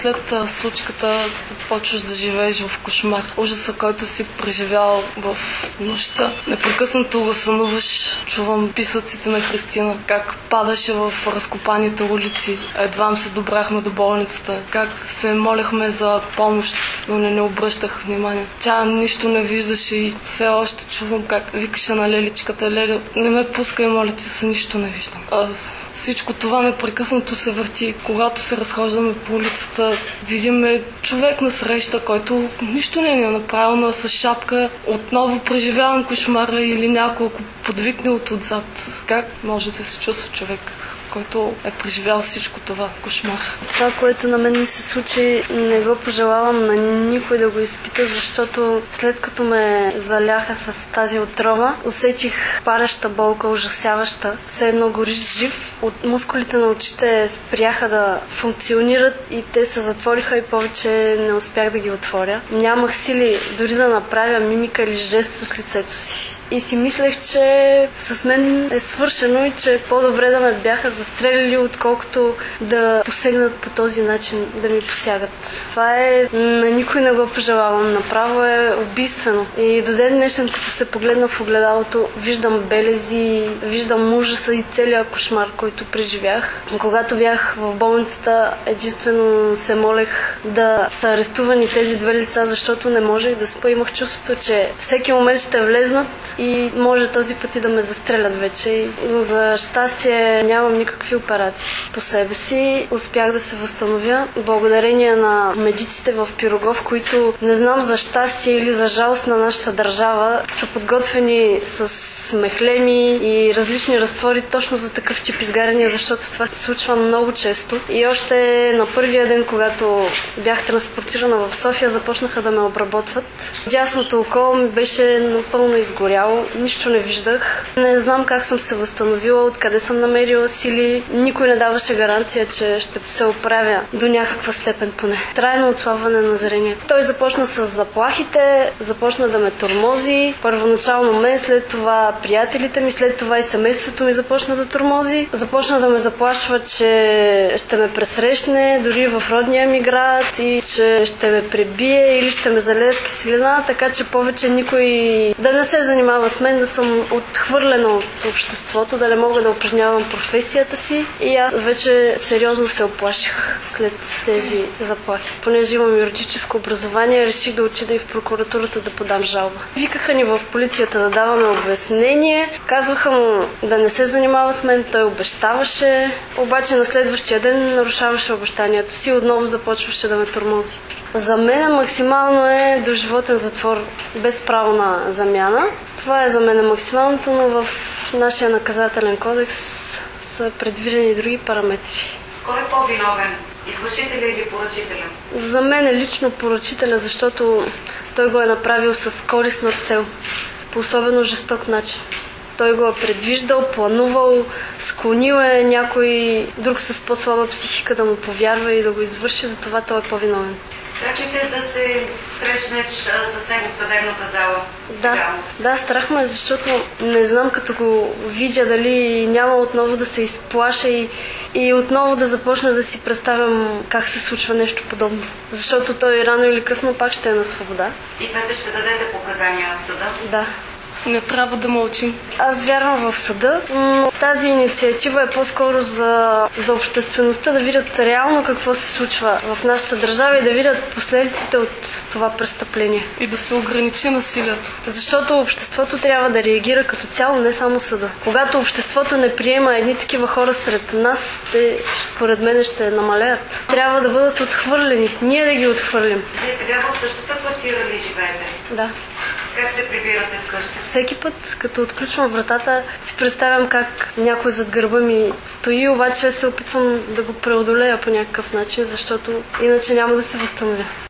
след случката започваш да живееш в кошмар. Ужаса, който си преживял в нощта. Непрекъснато го сънуваш. Чувам писъците на Христина, как падаше в разкопаните улици. Едва се добрахме до болницата. Как се молехме за помощ, но не обръщах внимание. Тя нищо не виждаше и все още чувам как викаше на Леличката: Леле, не ме пускай, моля ти се, нищо не виждам. Всичко това непрекъснато се върти. Когато се разхождаме по улицата, видиме човек насреща, който нищо не ни е направил, но с шапка. Отново преживявам кошмара или няколко подвикне отзад. Как може да се чувства човек, който е преживял всичко това кошмар? Това, което на мен ми се случи, не го пожелавам на никой да го изпита, защото след като ме заляха с тази отрова, усетих пареща болка, ужасяваща. Все едно гориш жив. От мускулите на очите спряха да функционират и те се затвориха и повече не успях да ги отворя. Нямах сили дори да направя мимика или жест с лицето си. И си мислех, че с мен е свършено и че по-добре да ме бяха застрелили, отколкото да посегнат по този начин, да ми посягат. Това на никой не го пожелавам. Направо е убийствено. И до ден днешен, като се погледна в огледалото, виждам белези, виждам ужаса и целият кошмар, който преживях. Когато бях в болницата, единствено се молех да са арестувани тези две лица, защото не можех да спа. Имах чувството, че всеки момент ще влезнат и може този път и да ме застрелят вече. За щастие нямам никакви операции по себе си. Успях да се възстановя благодарение на медиците в Пирогов, които, не знам за щастие или за жалост на нашата държава, са подготвени с мехлеми и различни разтвори точно за такъв тип изгаряния, защото това се случва много често. И още на първия ден, когато бях транспортирана в София, започнаха да ме обработват. Дясното око ми беше напълно изгоряло. Нищо не виждах. Не знам как съм се възстановила, откъде съм намерила сили. Никой не даваше гаранция, че ще се оправя до някаква степен поне. Трайно отслабване на зрението. Той започна с заплахите, започна да ме тормози. Първоначално мен, след това приятелите ми, след това и семейството ми започна да тормози. Започна да ме заплашва, че ще ме пресрещне дори в родния ми град и че ще ме пребие или ще ме залее с киселина, така че повече никой да не се занимава с мен, да съм отхвърлена от обществото, да не мога да упражнявам професията си. И аз вече сериозно се оплаших след тези заплахи. Понеже имам юридическо образование, реших да отида и в прокуратурата да подам жалба. Викаха ни в полицията да даваме обяснение, казваха му да не се занимава с мен, той обещаваше, обаче на следващия ден нарушаваше обещанието си и отново започваше да ме тормози. За мен максимално е доживотен затвор без право на замяна. Това е за мен максималното, но в нашия наказателен кодекс са предвидени други параметри. Кой е по-виновен? Извършителя или поръчителя? За мен е лично поръчителя, защото той го е направил с корисна цел, по особено жесток начин. Той го е предвиждал, планувал, склонил е някой друг с по-слаба психика да му повярва и да го извърши, затова той е по-виновен. Страх ли те да се срещнеш с него в съдебната зала? Да, страх ме, защото не знам като го видя дали няма отново да се изплаша и отново да започна да си представям как се случва нещо подобно. Защото той рано или късно пак ще е на свобода. И двете ще дадете показания в съда? Да. Не трябва да мълчим. Аз вярвам в съда, но тази инициатива е по-скоро за обществеността да видят реално какво се случва в нашата държава и да видят последиците от това престъпление. И да се ограничи насилието. Защото обществото трябва да реагира като цяло, не само съда. Когато обществото не приема едни такива хора сред нас, те, според мен, ще намалеят. Трябва да бъдат отхвърлени. Ние да ги отхвърлим. Вие сега в същата квартира ли живеете? Да. Как се прибирате вкъщи? Всеки път, като отключвам вратата, си представям как някой зад гърба ми стои, обаче се опитвам да го преодолея по някакъв начин, защото иначе няма да се възстановя.